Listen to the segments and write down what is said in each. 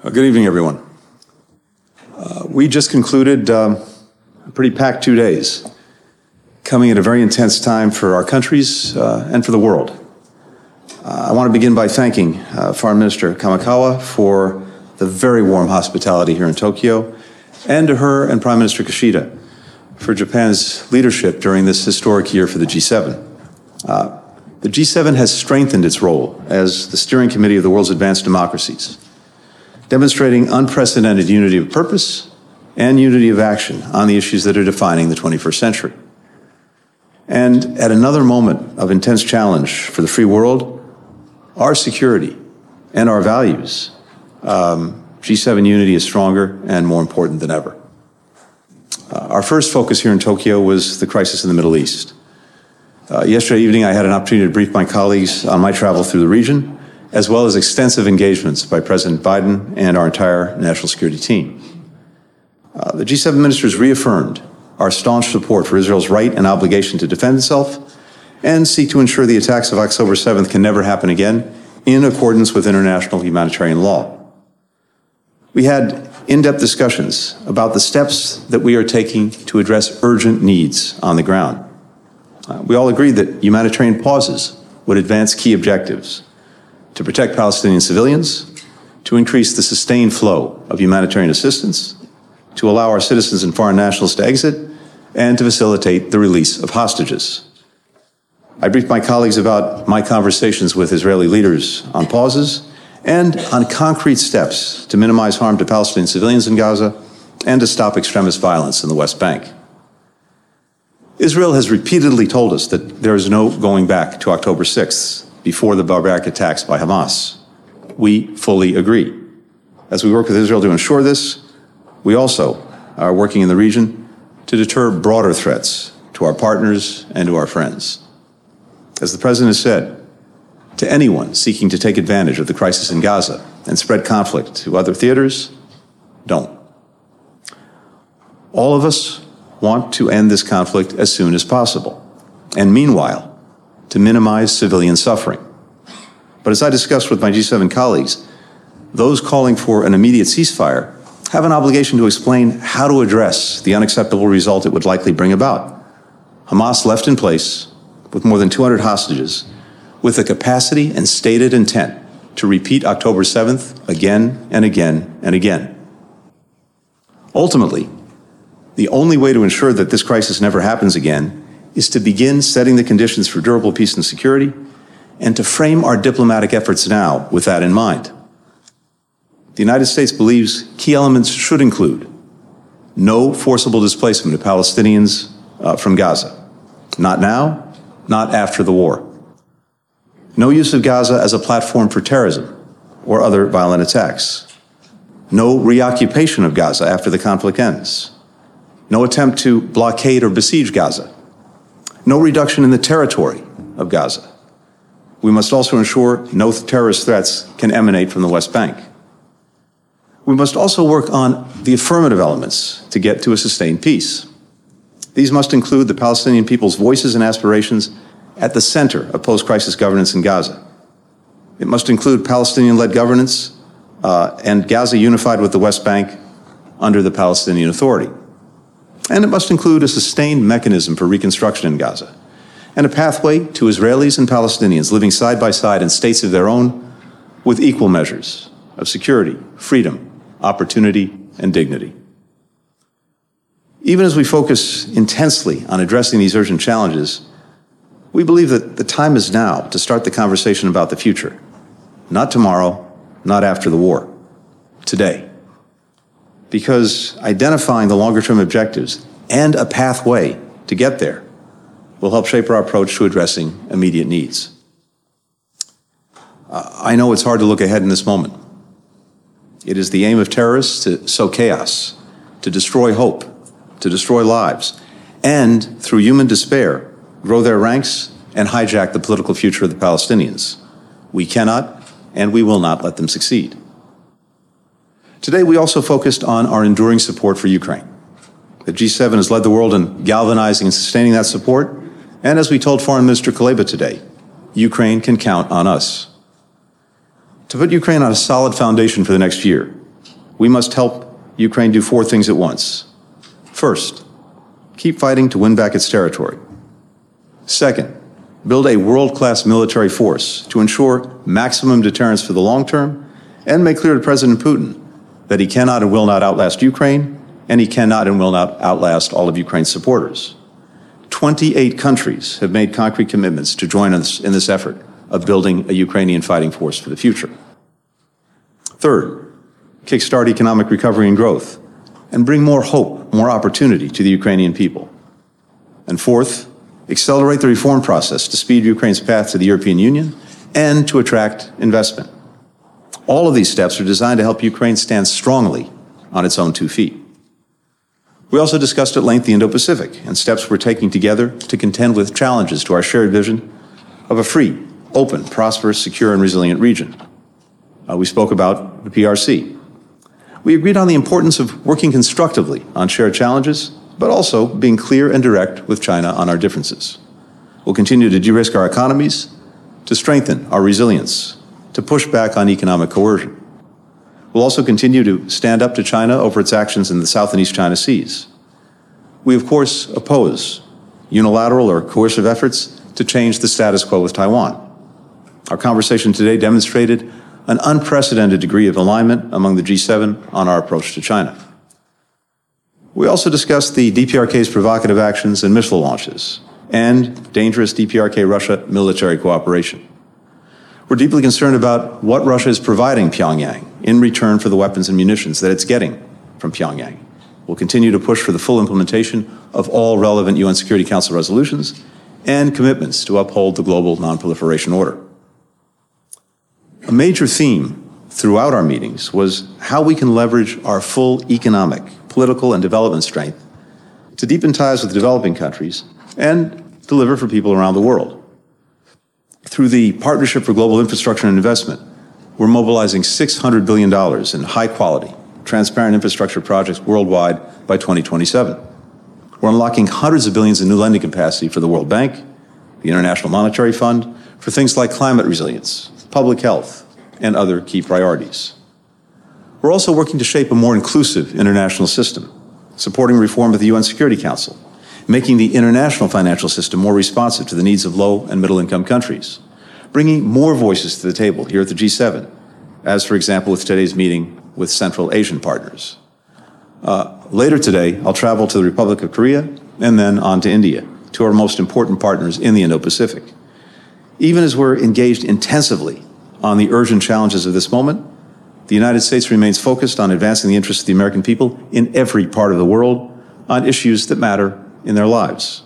Good evening, everyone. We just concluded a pretty packed 2 days, coming at a very intense time for our countries and for the world. I want to begin by thanking Foreign Minister Kamikawa for the very warm hospitality here in Tokyo, and to her and Prime Minister Kishida for Japan's leadership during this historic year for the G7. The G7 has strengthened its role as the steering committee of the world's advanced democracies, demonstrating unprecedented unity of purpose and unity of action on the issues that are defining the 21st century. And at another moment of intense challenge for the free world, our security and our values, G7 unity is stronger and more important than ever. Our first focus here in Tokyo was the crisis in the Middle East. Yesterday evening, I had an opportunity to brief my colleagues on my travel through the region, as well as extensive engagements by President Biden and our entire national security team. The G7 ministers reaffirmed our staunch support for Israel's right and obligation to defend itself and seek to ensure the attacks of October 7th can never happen again in accordance with international humanitarian law. We had in-depth discussions about the steps that we are taking to address urgent needs on the ground. We all agreed that humanitarian pauses would advance key objectives: to protect Palestinian civilians, to increase the sustained flow of humanitarian assistance, to allow our citizens and foreign nationals to exit, and to facilitate the release of hostages. I briefed my colleagues about my conversations with Israeli leaders on pauses and on concrete steps to minimize harm to Palestinian civilians in Gaza and to stop extremist violence in the West Bank. Israel has repeatedly told us that there is no going back to October 6th, before the barbaric attacks by Hamas. We fully agree. As we work with Israel to ensure this, we also are working in the region to deter broader threats to our partners and to our friends. As the President has said, to anyone seeking to take advantage of the crisis in Gaza and spread conflict to other theaters, don't. All of us want to end this conflict as soon as possible, and meanwhile, to minimize civilian suffering. But as I discussed with my G7 colleagues, those calling for an immediate ceasefire have an obligation to explain how to address the unacceptable result it would likely bring about. Hamas left in place with more than 200 hostages, with the capacity and stated intent to repeat October 7th again and again and again. Ultimately, the only way to ensure that this crisis never happens again is to begin setting the conditions for durable peace and security, and to frame our diplomatic efforts now with that in mind. The United States believes key elements should include no forcible displacement of Palestinians from Gaza. Not now, not after the war. No use of Gaza as a platform for terrorism or other violent attacks. No reoccupation of Gaza after the conflict ends. No attempt to blockade or besiege Gaza. No reduction in the territory of Gaza. We must also ensure no terrorist threats can emanate from the West Bank. We must also work on the affirmative elements to get to a sustained peace. These must include the Palestinian people's voices and aspirations at the center of post-crisis governance in Gaza. It must include Palestinian-led governance and Gaza unified with the West Bank under the Palestinian Authority. And it must include a sustained mechanism for reconstruction in Gaza and a pathway to Israelis and Palestinians living side by side in states of their own with equal measures of security, freedom, opportunity, and dignity. Even as we focus intensely on addressing these urgent challenges, we believe that the time is now to start the conversation about the future. Not tomorrow, not after the war, today. Because identifying the longer-term objectives and a pathway to get there will help shape our approach to addressing immediate needs. I know it's hard to look ahead in this moment. It is the aim of terrorists to sow chaos, to destroy hope, to destroy lives, and through human despair, grow their ranks and hijack the political future of the Palestinians. We cannot and we will not let them succeed. Today, we also focused on our enduring support for Ukraine. The G7 has led the world in galvanizing and sustaining that support, and as we told Foreign Minister Kuleba today, Ukraine can count on us. To put Ukraine on a solid foundation for the next year, we must help Ukraine do four things at once. First, keep fighting to win back its territory. Second, build a world-class military force to ensure maximum deterrence for the long term and make clear to President Putin that he cannot and will not outlast Ukraine, and he cannot and will not outlast all of Ukraine's supporters. 28 countries have made concrete commitments to join us in this effort of building a Ukrainian fighting force for the future. Third, kickstart economic recovery and growth and bring more hope, more opportunity to the Ukrainian people. And fourth, accelerate the reform process to speed Ukraine's path to the European Union and to attract investment. All of these steps are designed to help Ukraine stand strongly on its own 2 feet. We also discussed at length the Indo-Pacific and steps we're taking together to contend with challenges to our shared vision of a free, open, prosperous, secure, and resilient region. We spoke about the PRC. We agreed on the importance of working constructively on shared challenges, but also being clear and direct with China on our differences. We'll continue to de-risk our economies, to strengthen our resilience, to push back on economic coercion. We'll also continue to stand up to China over its actions in the South and East China Seas. We, of course, oppose unilateral or coercive efforts to change the status quo with Taiwan. Our conversation today demonstrated an unprecedented degree of alignment among the G7 on our approach to China. We also discussed the DPRK's provocative actions and missile launches and dangerous DPRK-Russia military cooperation. We're deeply concerned about what Russia is providing Pyongyang in return for the weapons and munitions that it's getting from Pyongyang. We'll continue to push for the full implementation of all relevant UN Security Council resolutions and commitments to uphold the global nonproliferation order. A major theme throughout our meetings was how we can leverage our full economic, political, and development strength to deepen ties with developing countries and deliver for people around the world. Through the Partnership for Global Infrastructure and Investment, we're mobilizing $600 billion in high-quality, transparent infrastructure projects worldwide by 2027. We're unlocking hundreds of billions in new lending capacity for the World Bank, the International Monetary Fund, for things like climate resilience, public health, and other key priorities. We're also working to shape a more inclusive international system, supporting reform of the UN Security Council, making the international financial system more responsive to the needs of low and middle-income countries, bringing more voices to the table here at the G7, as, for example, with today's meeting with Central Asian partners. Later today, I'll travel to the Republic of Korea and then on to India, two of our most important partners in the Indo-Pacific. Even as we're engaged intensively on the urgent challenges of this moment, the United States remains focused on advancing the interests of the American people in every part of the world on issues that matter in their lives.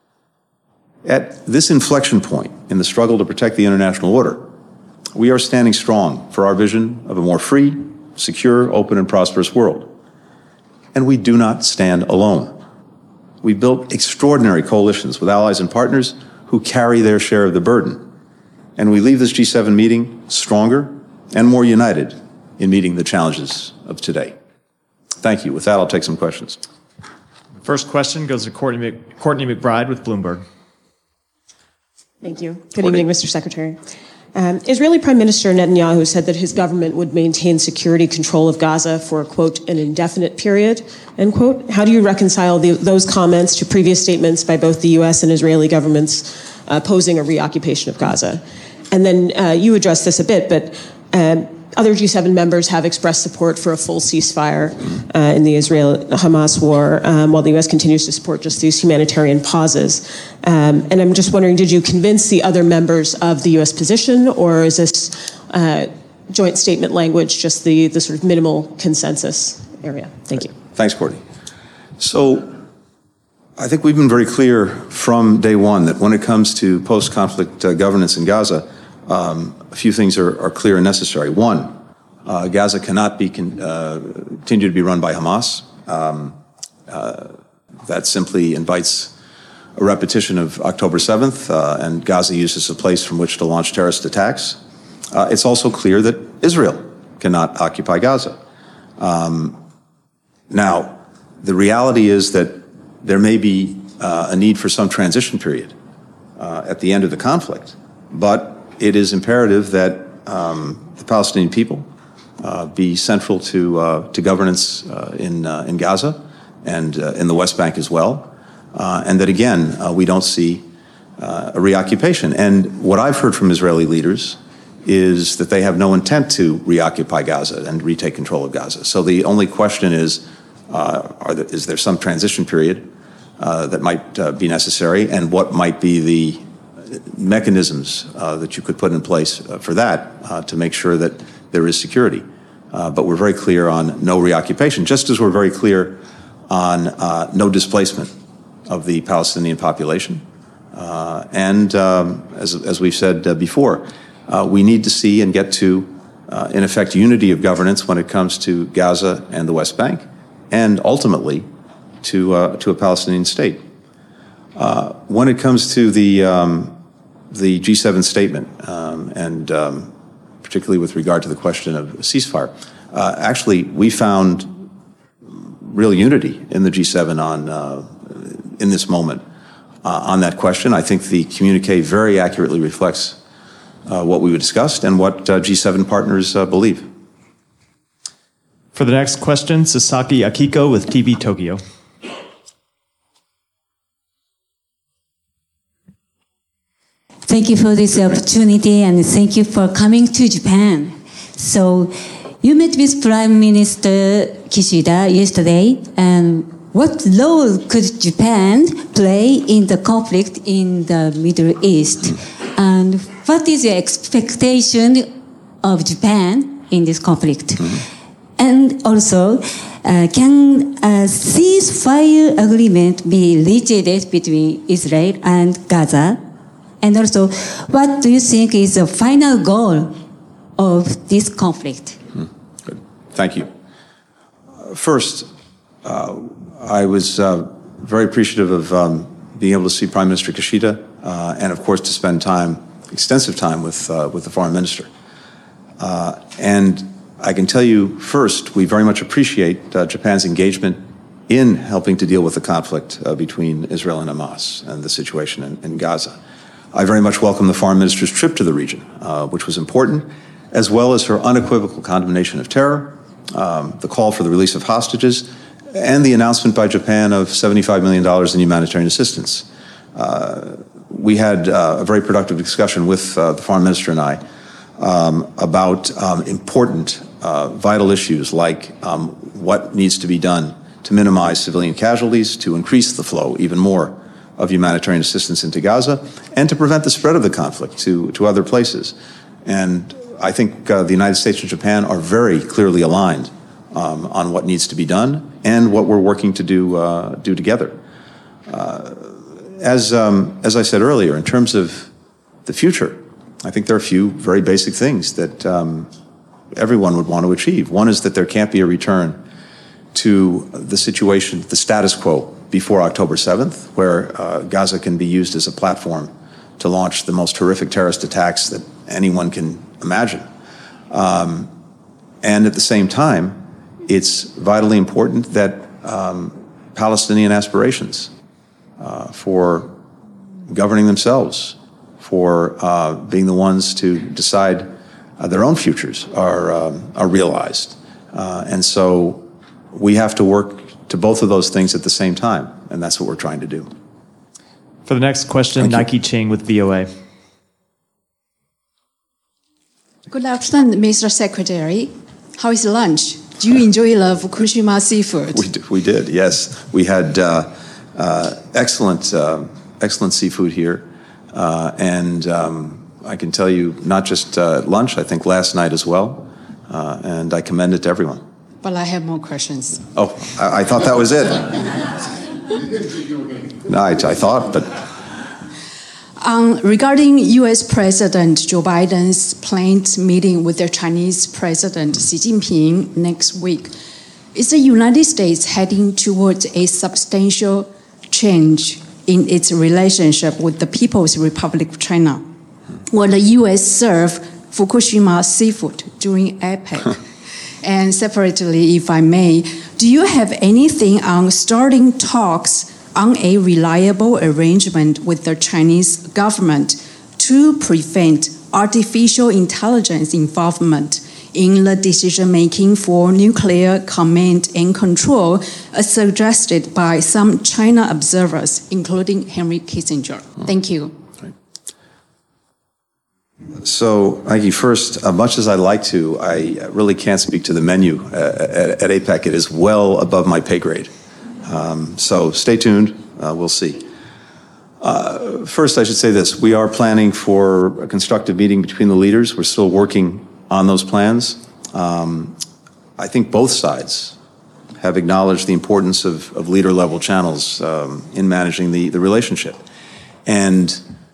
At this inflection point in the struggle to protect the international order, we are standing strong for our vision of a more free, secure, open, and prosperous world. And we do not stand alone. We built extraordinary coalitions with allies and partners who carry their share of the burden. And we leave this G7 meeting stronger and more united in meeting the challenges of today. Thank you. With that, I'll take some questions. First question goes to Courtney McBride with Bloomberg. Thank you. Good evening, Mr. Secretary. Israeli Prime Minister Netanyahu said that his government would maintain security control of Gaza for, quote, an indefinite period, end quote. How do you reconcile those comments to previous statements by both the U.S. and Israeli governments opposing a reoccupation of Gaza? And then you addressed this a bit, but other G7 members have expressed support for a full ceasefire in the Israel-Hamas war, while the U.S. continues to support just these humanitarian pauses. And I'm just wondering, did you convince the other members of the U.S. position, or is this joint statement language just the sort of minimal consensus area? Thank you. Thanks, Courtney. So I think we've been very clear from day one that when it comes to post-conflict governance in Gaza, a few things are clear and necessary. One, Gaza cannot be continue to be run by Hamas. That simply invites a repetition of October 7th, and Gaza used as a place from which to launch terrorist attacks. It's also clear that Israel cannot occupy Gaza. Now, the reality is that there may be a need for some transition period at the end of the conflict, but it is imperative that the Palestinian people be central to governance in Gaza and in the West Bank as well, and that again we don't see a reoccupation. And what I've heard from Israeli leaders is that they have no intent to reoccupy Gaza and retake control of Gaza. So the only question is there some transition period that might be necessary, and what might be the mechanisms that you could put in place for that to make sure that there is security. But we're very clear on no reoccupation, just as we're very clear on no displacement of the Palestinian population. And as we've said before, we need to see and get to, in effect, unity of governance when it comes to Gaza and the West Bank, and ultimately to a Palestinian state. When it comes to the G7 statement, and particularly with regard to the question of ceasefire, actually we found real unity in the G7 in this moment on that question. I think the communique very accurately reflects what we discussed and what G7 partners believe. For the next question, Sasaki Akiko with TV Tokyo. Thank you for this opportunity, and thank you for coming to Japan. So, you met with Prime Minister Kishida yesterday, and what role could Japan play in the conflict in the Middle East? And what is your expectation of Japan in this conflict? And also, can a ceasefire agreement be reached between Israel and Gaza? And also, what do you think is the final goal of this conflict? Good. Thank you. First, I was very appreciative of being able to see Prime Minister Kishida, and of course to spend extensive time with the foreign minister. And I can tell you, first, we very much appreciate Japan's engagement in helping to deal with the conflict between Israel and Hamas and the situation in Gaza. I very much welcome the foreign minister's trip to the region, which was important, as well as her unequivocal condemnation of terror, the call for the release of hostages, and the announcement by Japan of $75 million in humanitarian assistance. We had a very productive discussion with the foreign minister and I about important, vital issues like what needs to be done to minimize civilian casualties, to increase the flow even more of humanitarian assistance into Gaza, and to prevent the spread of the conflict to other places. And I think the United States and Japan are very clearly aligned on what needs to be done and what we're working to do together. As I said earlier, in terms of the future, I think there are a few very basic things that everyone would want to achieve. One is that there can't be a return to the situation, the status quo before October 7th, where Gaza can be used as a platform to launch the most horrific terrorist attacks that anyone can imagine. And at the same time, it's vitally important that Palestinian aspirations for governing themselves, for being the ones to decide their own futures are realized. And so we have to work to both of those things at the same time, and that's what we're trying to do. For the next question, Nike Ching with VOA. Good afternoon, Mr. Secretary. How is lunch? Do you enjoy the Fukushima seafood? We did, yes. We had excellent seafood here. And I can tell you, not just at lunch, I think last night as well. And I commend it to everyone. But I have more questions. Oh, I thought that was it. No, I thought, but... Regarding U.S. President Joe Biden's planned meeting with the Chinese President Xi Jinping next week, is the United States heading towards a substantial change in its relationship with the People's Republic of China? Will the U.S. serve Fukushima seafood during APEC? And separately, if I may, do you have anything on starting talks on a reliable arrangement with the Chinese government to prevent artificial intelligence involvement in the decision-making for nuclear command and control, as suggested by some China observers, including Henry Kissinger? Thank you. So, Maggie, first, much as I'd like to, I really can't speak to the menu at APEC. It is well above my pay grade. So stay tuned. We'll see. First, I should say this. We are planning for a constructive meeting between the leaders. We're still working on those plans. I think both sides have acknowledged the importance of leader-level channels in managing the relationship. And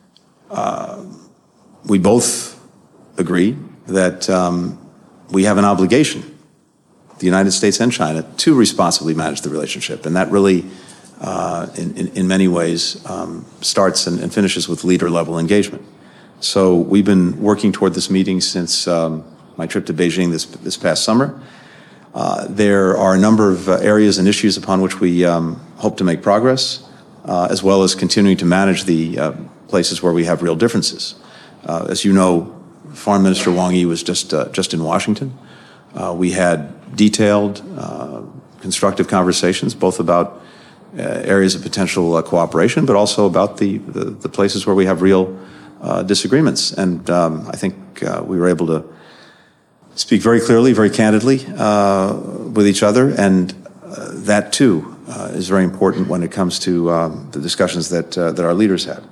we both agree that we have an obligation, the United States and China, to responsibly manage the relationship. And that really, in many ways, starts and finishes with leader-level engagement. So we've been working toward this meeting since my trip to Beijing this past summer. There are a number of areas and issues upon which we hope to make progress, as well as continuing to manage the places where we have real differences. As you know, Foreign Minister Wang Yi was just in Washington. We had detailed, constructive conversations, both about areas of potential cooperation, but also about the places where we have real disagreements. And I think we were able to speak very clearly, very candidly with each other, and that too is very important when it comes to the discussions that our leaders had.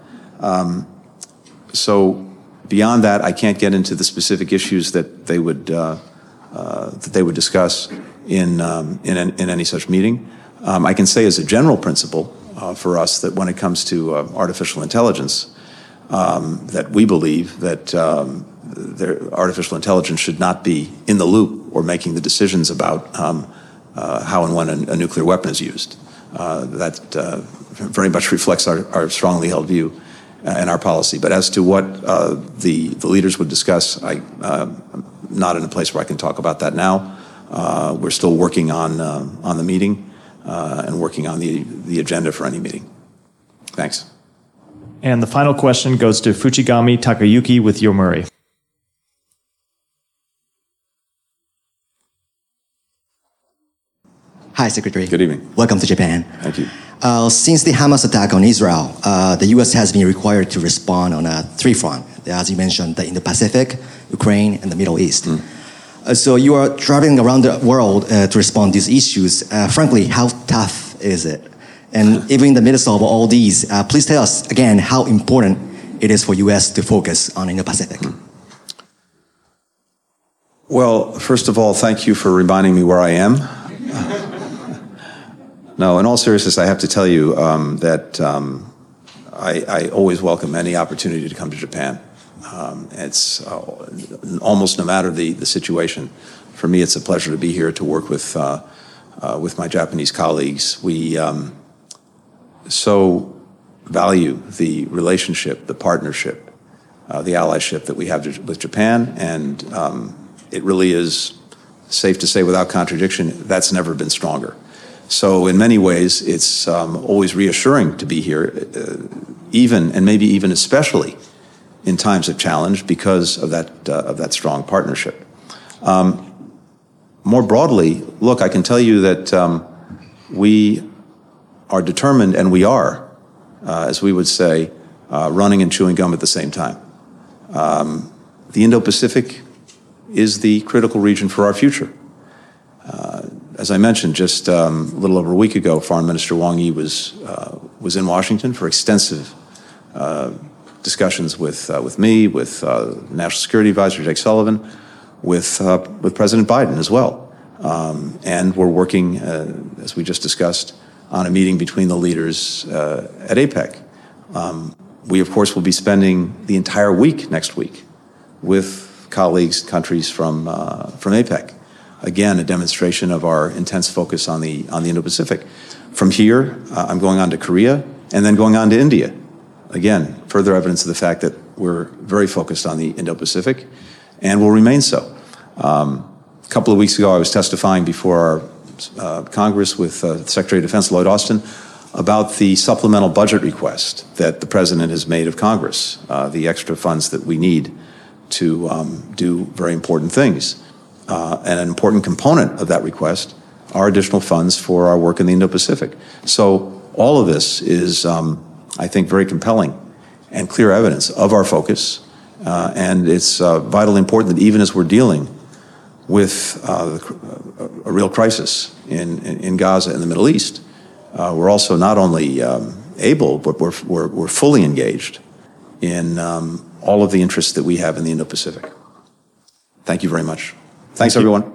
So beyond that, I can't get into the specific issues that they would discuss in any such meeting. I can say as a general principle for us that when it comes to artificial intelligence, that we believe that artificial intelligence should not be in the loop or making the decisions about how and when a nuclear weapon is used. That very much reflects our strongly held view and our policy. But as to what the leaders would discuss, I'm not in a place where I can talk about that now. We're still working on the meeting and working on the agenda for any meeting. Thanks. And the final question goes to Fujigami Takayuki with Yomiuri. Hi, Secretary. Good evening. Welcome to Japan. Thank you. Since the Hamas attack on Israel, the U.S. has been required to respond on three fronts, as you mentioned, in the Pacific, Ukraine, and the Middle East. So you are traveling around the world to respond to these issues. Frankly, how tough is it? And even in the midst of all these, please tell us again how important it is for U.S. to focus on Indo-Pacific. Well, first of all, thank you for reminding me where I am. No, in all seriousness, I have to tell you that I always welcome any opportunity to come to Japan. It's almost no matter the situation. For me, it's a pleasure to be here to work with my Japanese colleagues. We so value the relationship, the partnership, the allyship that we have with Japan, and it really is safe to say without contradiction, that's never been stronger. So in many ways, it's always reassuring to be here, even and maybe even especially in times of challenge because of that strong partnership. More broadly, look, I can tell you that we are determined, and we are, as we would say, running and chewing gum at the same time. The Indo-Pacific is the critical region for our future. As I mentioned, just a little over a week ago, Foreign Minister Wang Yi was in Washington for extensive discussions with me, with National Security Advisor Jake Sullivan, with President Biden as well. And we're working, as we just discussed, on a meeting between the leaders at APEC. We, of course, will be spending the entire week next week with colleagues, countries from APEC. Again, a demonstration of our intense focus on the Indo-Pacific. From here, I'm going on to Korea and then going on to India. Again, further evidence of the fact that we're very focused on the Indo-Pacific and will remain so. A couple of weeks ago, I was testifying before our Congress with Secretary of Defense Lloyd Austin about the supplemental budget request that the President has made of Congress, the extra funds that we need to do very important things. and an important component of that request are additional funds for our work in the Indo-Pacific. So all of this is, I think, very compelling and clear evidence of our focus, and it's vitally important that even as we're dealing with a real crisis in Gaza and the Middle East, we're also not only able, but we're fully engaged in all of the interests that we have in the Indo-Pacific. Thank you very much. Thanks, everyone.